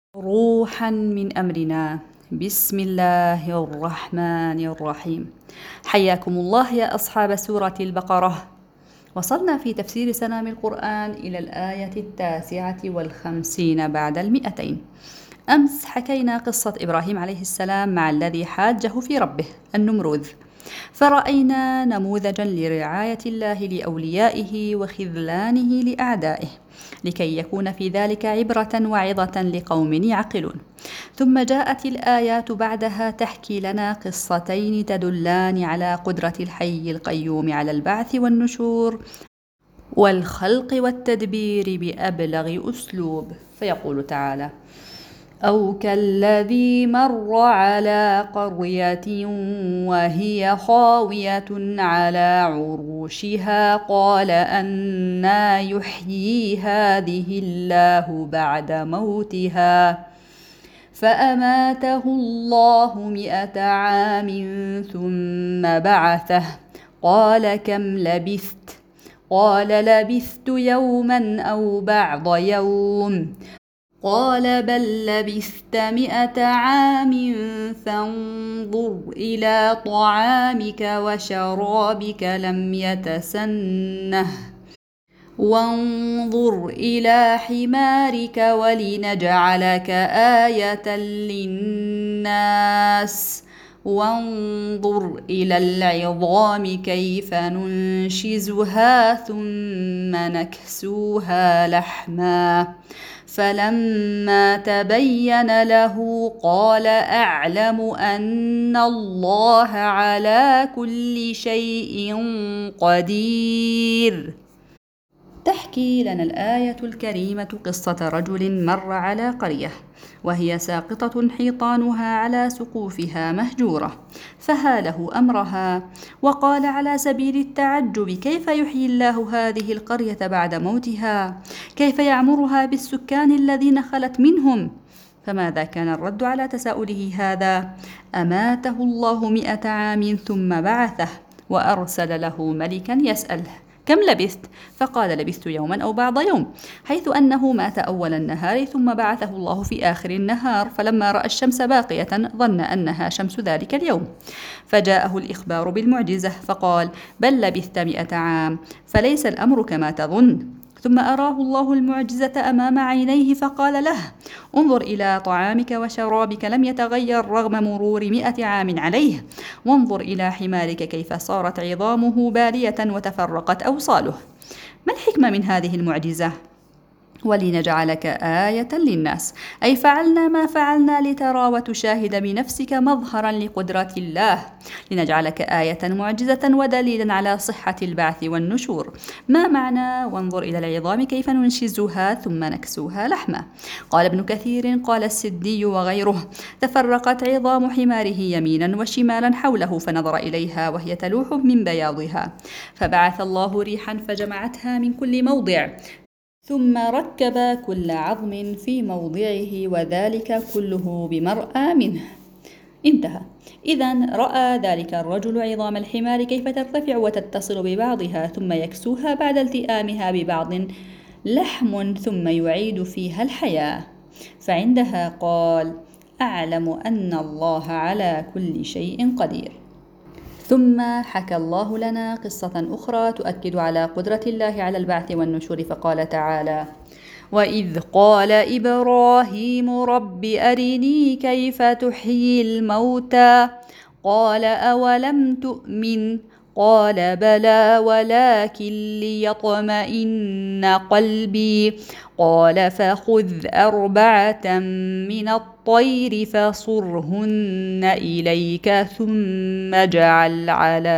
روحا من أمرنا. بسم الله الرحمن الرحيم. حياكم الله يا أصحاب سورة البقرة. وصلنا في تفسير سنام القرآن إلى الآية 59 بعد 200. أمس حكينا قصة إبراهيم عليه السلام مع الذي حاجه في ربه النمروذ، فرأينا نموذجا لرعاية الله لأوليائه وخذلانه لأعدائه، لكي يكون في ذلك عبرة وعظة لقوم يعقلون. ثم جاءت الآيات بعدها تحكي لنا قصتين تدلان على قدرة الحي القيوم على البعث والنشور والخلق والتدبير بأبلغ أسلوب. فيقول تعالى: أو كالذي مر على قرية وهي خاوية على عروشها قال أنى يحيي هذه الله بعد موتها فأماته الله 100 عام ثم بعثه قال كم لبثت؟ قال لبثت يوما أو بعض يوم قال بل لبثت 100 عام فانظر إلى طعامك وشرابك لم يتسنه وانظر إلى حمارك ولنجعلك آية للناس وانظر إلى العظام كيف ننشزها ثم نكسوها لحما فلما تبين له قال أعلم أن الله على كل شيء قدير. تحكي لنا الآية الكريمة قصة رجل مر على قرية وهي ساقطة حيطانها على سقوفها مهجورة، فهاله أمرها وقال على سبيل التعجب: كيف يحيي الله هذه القرية بعد موتها؟ كيف يعمرها بالسكان الذين خلت منهم؟ فماذا كان الرد على تساؤله هذا؟ أماته الله 100 عام ثم بعثه وأرسل له ملكا يسأله: كم لبثت؟ فقال: لبثت يوما أو بعض يوم، حيث أنه مات أول النهار ثم بعثه الله في آخر النهار، فلما رأى الشمس باقية ظن أنها شمس ذلك اليوم، فجاءه الإخبار بالمعجزة فقال: بل لبثت 100 عام، فليس الأمر كما تظن. ثم أراه الله المعجزة أمام عينيه فقال له: انظر إلى طعامك وشرابك لم يتغير رغم مرور 100 عام عليه، وانظر إلى حمارك كيف صارت عظامه بالية وتفرقت أوصاله. ما الحكمة من هذه المعجزة؟ ولنجعلك آية للناس، أي فعلنا ما فعلنا لترى وتشاهد بنفسك مظهرا لقدرة الله، لنجعلك آية معجزة ودليلا على صحة البعث والنشور. ما معنى وانظر إلى العظام كيف ننشزها ثم نكسوها لحما؟ قال ابن كثير: قال السدي وغيره: تفرقت عظام حماره يمينا وشمالا حوله فنظر إليها وهي تلوح من بياضها، فبعث الله ريحا فجمعتها من كل موضع ثم ركب كل عظم في موضعه وذلك كله بمرأى منه. انتهى. إذن رأى ذلك الرجل عظام الحمار كيف ترتفع وتتصل ببعضها ثم يكسوها بعد التئامها ببعض لحم ثم يعيد فيها الحياة، فعندها قال: أعلم أن الله على كل شيء قدير. ثم حكى الله لنا قصة أخرى تؤكد على قدرة الله على البعث والنشور، فقال تعالى: وإذ قال إبراهيم رب أرني كيف تحيي الموتى قال أولم تؤمن قال بلى ولكن ليطمئن قلبي قال فخذ 4 من الطير فصرهن إليك ثم اجعل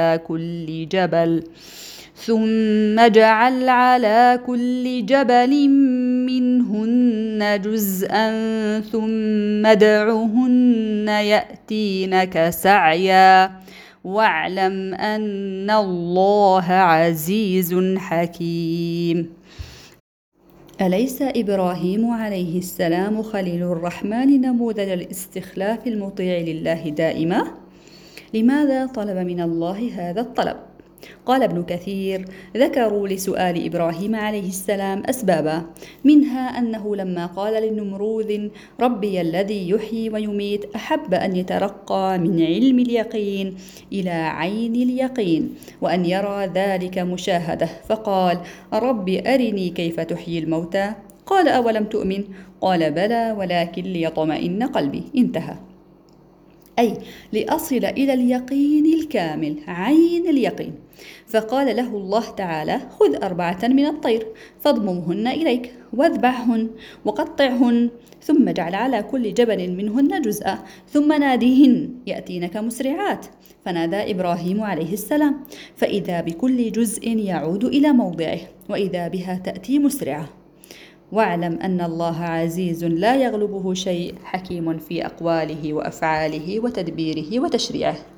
على كل جبل منهن جزءا ثم ادعهن يأتينك سعيا واعلم أن الله عزيز حكيم. أليس إبراهيم عليه السلام خليل الرحمن نموذج الاستخلاف المطيع لله دائما؟ لماذا طلب من الله هذا الطلب؟ قال ابن كثير: ذكروا لسؤال إبراهيم عليه السلام أسبابا، منها أنه لما قال لنمروذ: ربي الذي يحيي ويميت، أحب أن يترقى من علم اليقين إلى عين اليقين، وأن يرى ذلك مشاهدة، فقال: رب أرني كيف تحيي الموتى. قال: أولم تؤمن؟ قال: بلى ولكن ليطمئن قلبي. انتهى. أي لأصل إلى اليقين الكامل، عين اليقين. فقال له الله تعالى: خذ 4 من الطير فاضممهن إليك واذبحهن وقطعهن، ثم اجعل على كل جبل منهن جزءا، ثم ناديهن يأتينك مسرعات. فنادى إبراهيم عليه السلام، فإذا بكل جزء يعود إلى موضعه، وإذا بها تأتي مسرعة. واعلم أن الله عزيز لا يغلبه شيء، حكيم في أقواله وأفعاله وتدبيره وتشريعه.